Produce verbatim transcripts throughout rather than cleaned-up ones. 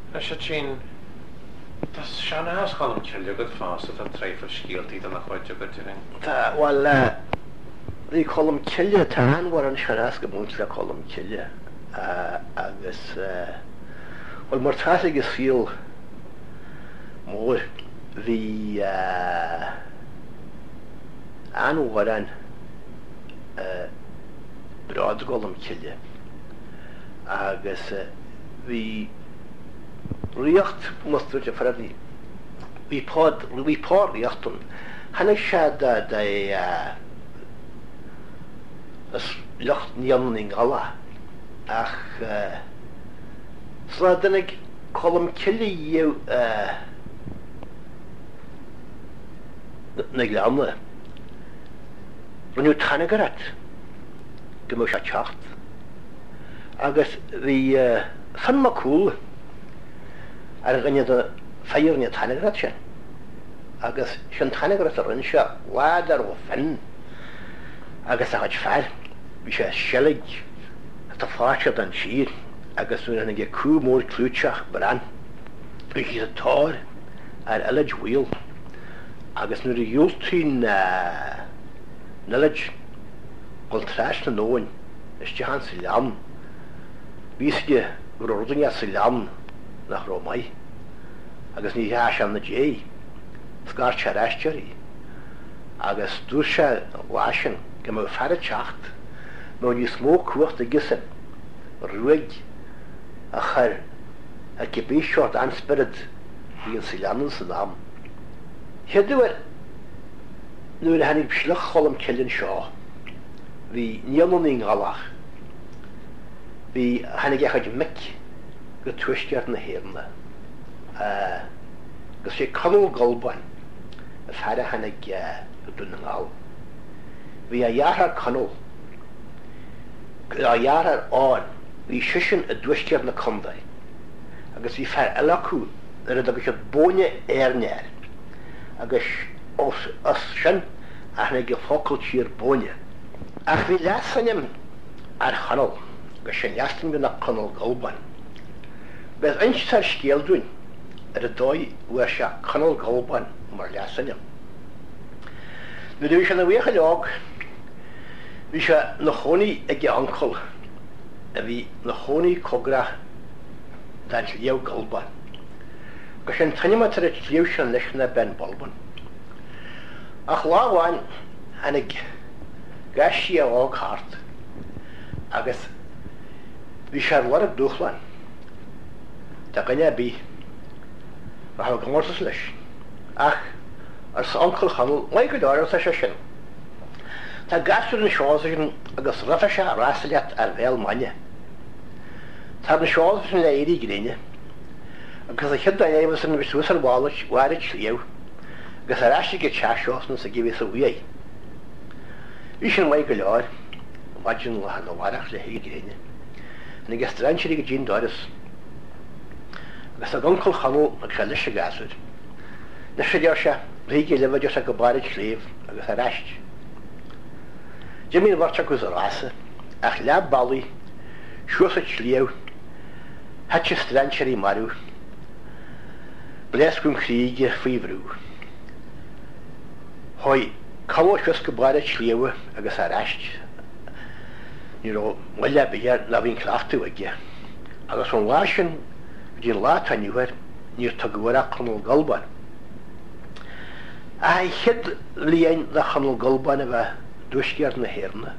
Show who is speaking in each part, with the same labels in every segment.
Speaker 1: Sin Tá seanás chalam ceile go fásta tá tréifar scialtaí do nach chuide go tuing.
Speaker 2: Tá, well, bhí colm ceile táin war an seanás go múnt le colm ceile agus well mar tá agus fiol mór hí anhharan brád golm ceile agus hí riocht mustard faradi we pod we pod riochtun hanna shada da as locht niamning alla ach sladanig kolum killi you niglamna runu tanagarat gemusha chacht agus the fan makul ar gynnu dy ffeir ni tanegrat sian. Agus sian tanegrat ar yn sia wad ar o ffyn. Agus ag ffar. Fi sia sielig. At a ffasiad an sir. Agus wy'n hynny ge cw môr clwtsiach bran. Fi sia tor ar elaj wyl. Agus nw'r iwltyn nylaj. Gol tras na noen. Ysdi han sylam. Fi sgi gwrwrdyn ia sylam. Nach Romai, agus ní heas an na dé, sgar charasteri, agus dúrse lásin go mó fer techt, nó ní smó cuacht a gisan, ruig a chur a gibí seort anspirid hí an silanan san am. Headúir nuair a hanig bslach cholam cillin seo, hí níonaning galach, hí hanig echad mic go twistiart na héirna. Gus sé canol golban a fara hannig go dún ngáil. Bhí a dhearthar canol, a dhearthar áin, bhí sisin a twistiart na condaid, agus bhí fer eilacú ar a agus a bóine airnear, agus os sin a hannig go focail tír bóine. Ach bhí lesanim ar chanol, gus sin leastan bhí na canol golban. Beth eins tar sgéal dwi'n ar y doi wyr sia canol golban mar lesan yam. Nid yw eisiau na wych a log, fi eisiau na choni ag i ancol, a fi na choni cogra dan lliw golban. Gos yn tynnu mat ar y lliw sy'n leis na ben bolban. Ach la wan, anig gas i a og hart, agos fi eisiau war y dwchlan. Ta gynna bi, mae hawdd gyngorsos leis. Ach, ar sancol chanol, lai gydor ar sa sin. Ta gaswyr yn sios yn agos raffa sia rasaliat ar fel manya. Ta'r yn sios yn leiri grynia. Agos a chyd da'n efos yn byswys ar walwch warid lliw. Agos ar asig y chasios yn sy'n gifis o wiau. Ysyn lai gydor, wajyn lahan o warach le hei grynia. Yn agos dran sy'n ei gyn doris. Agus a gancol chanol ag se leis a gaswyd. Nes sy'n diolch rhigi lefyd os a gobarid chlef agus a rast. Jymyn warcha gwrs o rasa, ach lab bali, siwrs o chliw, hatcha strancher i marw, bles gwm chrig i'r ffifrw. Hoi, calo siwrs gobarid chliw agus a rast. Niro, wella bia na fi'n clachtu agi. Agus o'n lasyn, Dyn la taniwr, ni'r tagwyr a chanol golban. A hyd liain na chanol golban efo dwysgiar na herna.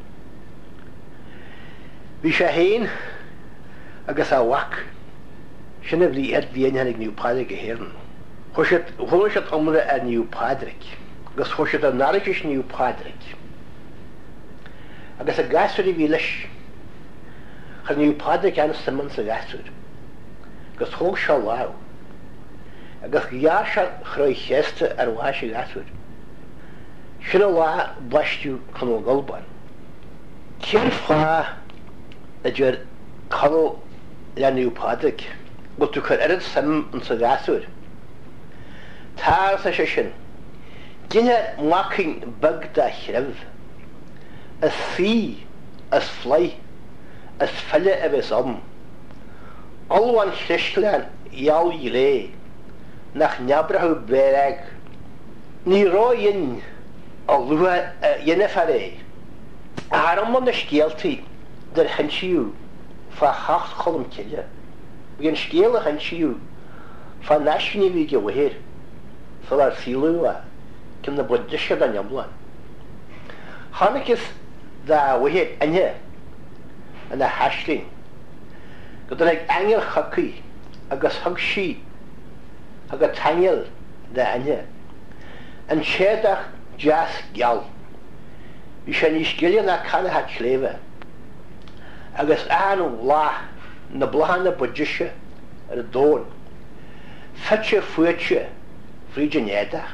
Speaker 2: Fi eisiau hein agos a wac, sy'n efo liad liain hannig niw padrig a hern. Chwysyd, hwnnw omra a niw padrig, agos chwysyd a narigis niw padrig. Agos a gaswyd i fi lys, chal niw padrig an ystymon sa gaswyd. Gus hoog seo law. Agus gyar seo chroi cheste ar waisi gaswyd. Sy'n o la blastw canol golban. Cyn ffa ydy'r canol laniw padig. Gwyd dwi'n cael eryd sym yn sa gaswyd. Tar sa sy'n. Gyna mwacyn byg da chref. Ys fi, ys flai, ys ffyle efo som. Alwan Christlan ial i le, nach neabrahu berag, ni ro yin a lua yin efare. A haram na skeelti, der henshiu, fa hacht kolum kille. Begin skeel henshiu, fa nashni vi gewir, fa ar filua, kim na buddhisha da nyamlan. Hanekis da wihit anya, and a hashling. Got like angel haki, agus hugshi, aga tangel da anya. And shedach jas gal. Vi shan iskilja na kana hat sleve. Agus anu la na blahana buddhisha er doon. Fetche fuetje frijen edach.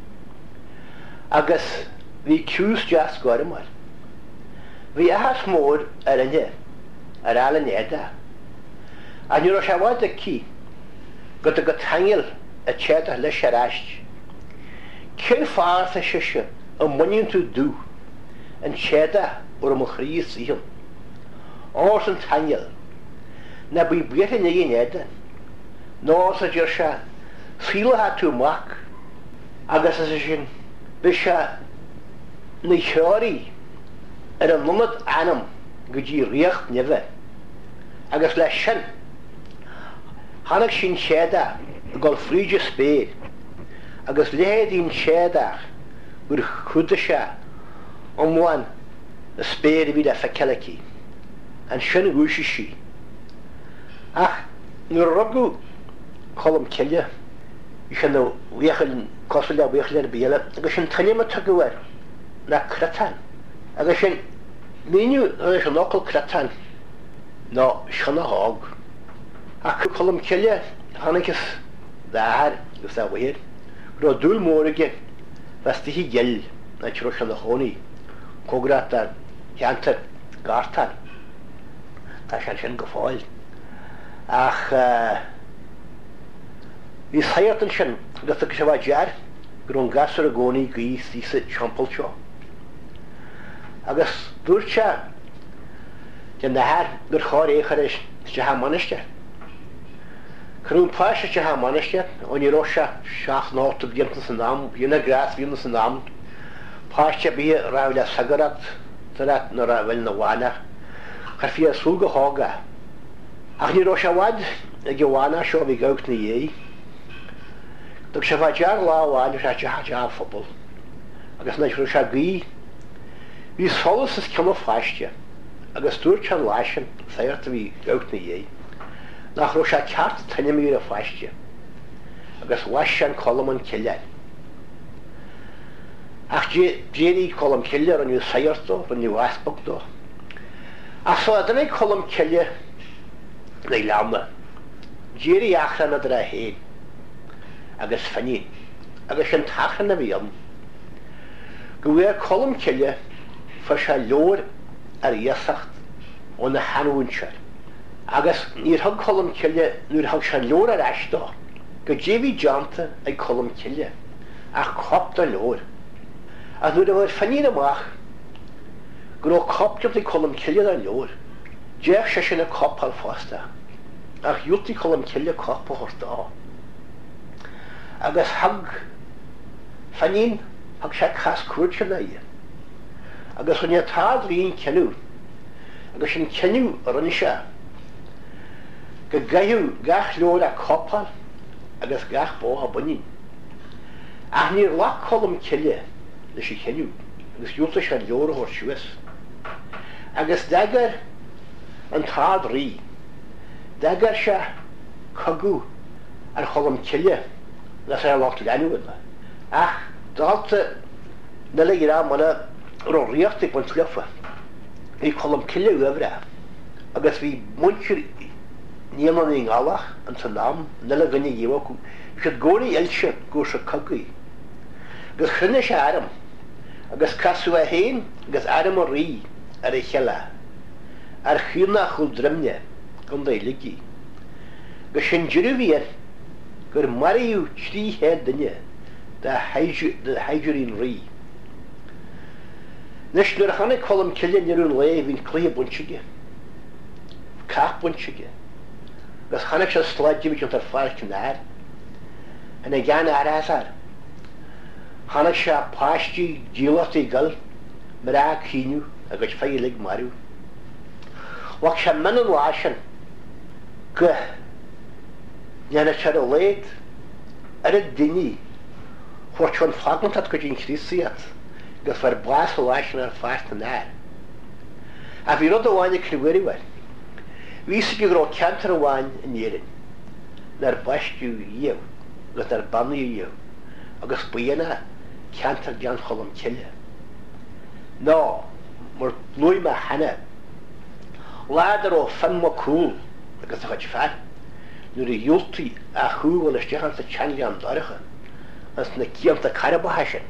Speaker 2: Agus vi kjus jas gormar. Vi ahas mor er anje, er alle neda. En juro shawad ki, got a got hangel a cheta le sharash. Kin faart a shisha, a money to do, and cheta or a mukhri sihim. Orson hangel. Na bi biete ne neda. No sa jersha, feel hat to mak. Agas as shin, bisha ni chori. Er een lummet anam, gudji riecht neve. Agus le shin. Hannig shin sheda, gol frige speed. Agus lehed in sheda, ur chudesha, om wan, de speed vid a fakelaki. En shin wushishi. Ach, nur rogu, kolum kelje. Ik kan nou weechelen, kosvela weechelen bielen. Agus shin tanima taguwer, na kratan. Agus shin, menu is een lokal kratan. No, schana hog. Ak kolum kelje, hanekes daar, dus dat weer. Ro doel morgen, was die gel, na chro schana honi. Kogratan, janter, gartan. Dat is een geval. Ach, wie sayert een shin, dat ik zo jaar, grond gasser goni gis die se champelcho. Agus durcha den daar gur khar ekharish jahamanishte krun pasha jahamanishte oni rosha shach not to get the naam yena gras yena naam pasha bi rawla sagarat tarat nora wel nawana khafia sulga hoga akhni rosha wad gewana sho bi gaukt ni yi tok shafajar la wa sha jaha football agus na rosha gi vi solis is kemma fastje. Agus durchan lashen, sayert vi gaut na ye. Nach rosha chart tanya mi a fastje. Agus washan kolum killer. Ach je jeri kolum killer on you sayerto, on you asbok do. Ach so adane kolum killer nei lama. Jeri achran adra heen. Agus fanin. Agus an tachan na viam. Gweer kolum killer fasha lor ar yasacht on the hanwincher. Agus nir hug kolum kille, nur hug sha lor ar ashta. Go jevi janta a kolum kille. Ach kop da lor. Ach nur da war fanina mach. Gro kop jop the kolum kille da lor. Jech shashina kop al fasta. Ach yuti kolum kille kop horta. Agus hug fanin hug sha khas kurchana ye. Agus when you tad rin canoe, agus in canoe runisha, go gayu gach lor a copal, agus gach bo a bunin. Ach near lak column kille, the she canoe, agus yulish a lor or shues. Agus dagger and tad ri, dagger sha kagu, and column kille, that's a lot lanu with that. Ach, dalte nelegira mana. Ro riachtig van sluffa. Ik kolum kille over. Agus vi muncher niemand in Allah en zijn naam nelle gani yewaku. Ik goni elche go shakagi. Gus khnish adam. Agus kasu heen, gus adam ri ar khela. Ar khina khuldremne. Kom dai liki. Gus shinjruvier. Gur mariu chri hedne. Da hayju da hayjurin ri. Nish nur hanne kolum kille nirun le vin klee bunchige. Kap bunchige. gus chanach se sludge mit unter far knar. En a gan arasar. Chanach se pasti giloti gal, mra kinu, agus feilig maru. Wach se manan lashan, gu, nana se a leid, ar a dini, chwrt chwn ffaglant at gwydyn chrisiad, gus fer blas o lashan ar fast na. A fi rod o wain y clywiri wan. Fi sy'n gro cantar o wain yn irin, na'r bastiw iw, gus na'r banu iw, agus bwyna cantar jan cholom cilla. No, mor blwy ma hana. Ladder o fan mo cool, agus ag fan. Nŵr i ywlti a chŵl yn ysdechan sa chanli am dorcha, as na kiam ta carabahashan.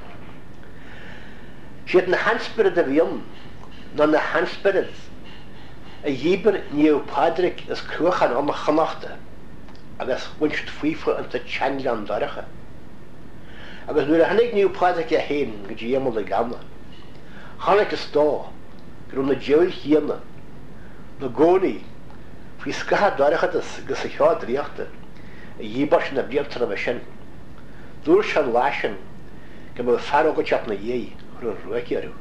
Speaker 2: Siad na hansbyrd a fiam, no na hansbyrd, a yber niw padrik as crwchan am a chanachta, agus wynst fwyfo yn ta chanli am dorcha. Agus nŵr a hannig niw padrik a hen, gyd iamol a gamla. Hannig ys do, gyrwn na jewl hiamna, na goni, fwy sgaha dorachadus gys a hiad riachta, a yibars na biamtar am a sin. Dŵr sian lashan, gym o faro go chap na iei, rwy'n rwyg arw.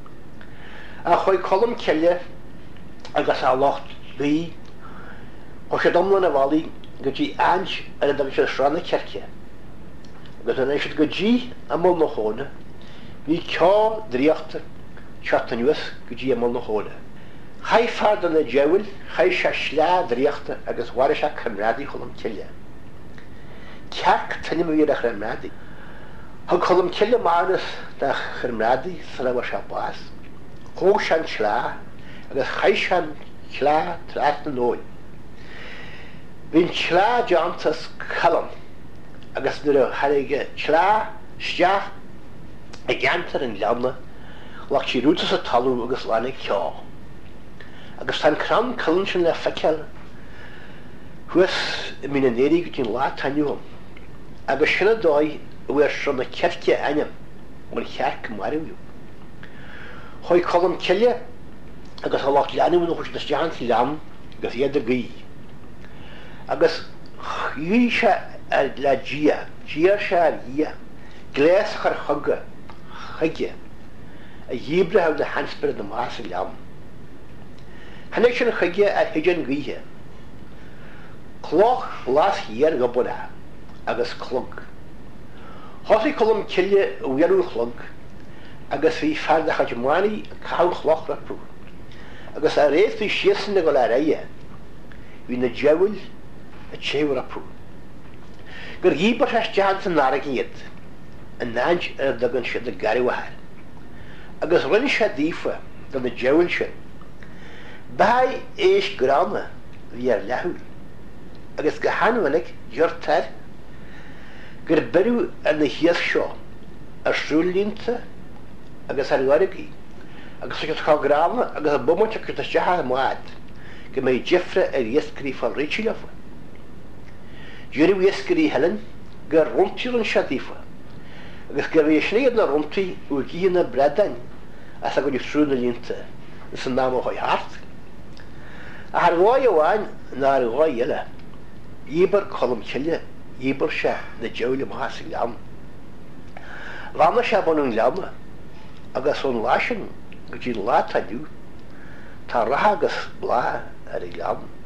Speaker 2: A choi colum celia, agus a locht ddi, o siad omlan a fali, gyd i anj ar y dag siad sran y cercia. Agus yna eisiau gyd i amol na hona, fi cio driachta, chat yn ywys gyd i amol na hona. Chai fard yn y jewyl, chai sia sla driachta, agus war eisiau cymradi colum celia. Ciarc tynnu mi i'r chymradi. Hag colum celia marnus da chymradi, sy'n awr sian bas. Ho sian sla, agus chai sian sla tras na noi. Fi'n sla jantas calum, agus nid o harig sla, stiach, a gantar yn lamna, lach si rwtas a talw agus lanig cio. Agus tan cram calun sy'n le ffacel, hwys mi'n neri gydyn la tanywm. Agus sy'n a doi, wyr sy'n a cercia anam, wyr chiarc ymwariw yw. Hoi colum celia, agus a lach lanw yn hwys dysdiant lam, agus iad a gwy. Agus yw sa a la gia, gia sa a ia, gles char chogga, chagga, a yibra hawd a hansbyr na mas a lam. Hannig sy'n chagga a hydjan gwyha. Cloch las hier gobona, agus clog. Hosi colum celia wyarw clog, agus fi fard a chadjumani cael chloch rapw. Agus a reith fi siesyn a gol ar eia, fi na jewyl a chew rapw. Gyr gibar has jans yn narag iad, yn nanj ar dagan sydd a gari wahar. Agus ryn sydd difa, dan na jewyl sydd. Bai eis grana fi ar lahw. Agus gahan wynig jyrtar, gyr byrw yn y hias sio, ar srwlinta, agus ar warigi. Agus ag cael grana, agus a bwmwnt ac ydych jaha ymwad, gyr mae jeffra ar iesgri ffal reichilaf. Jyr yw iesgri helen, gyr rwntio yn siadifa. Agus gyr fi eisneud na rwntio yw gyn na bredan, as ag wedi srwn y linta, nes yn nam o hoi hart. A har roi o wan, na ar roi yla. Ibar colum celia, ibar sia na jewl ym has yng lam. Lama sia bon yng lama, agus o'n lasyn, gydyn la tanyw, ta rahagas bla ar yng lam.